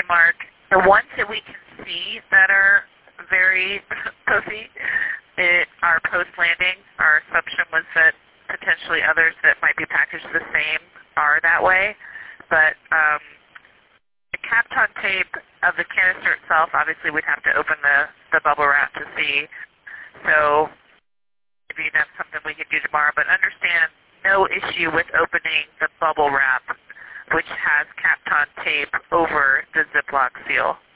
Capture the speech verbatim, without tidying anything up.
Mark. The ones that we can see that are very pussy it, are post-landing. Our assumption was that potentially others that might be packaged the same are that way. But um, the Kapton tape of the canister itself, obviously we'd have to open the, the bubble wrap to see. So maybe that's something we could do tomorrow. But understand, no issue with opening the bubble wrap, which has Kapton tape over the Ziploc seal.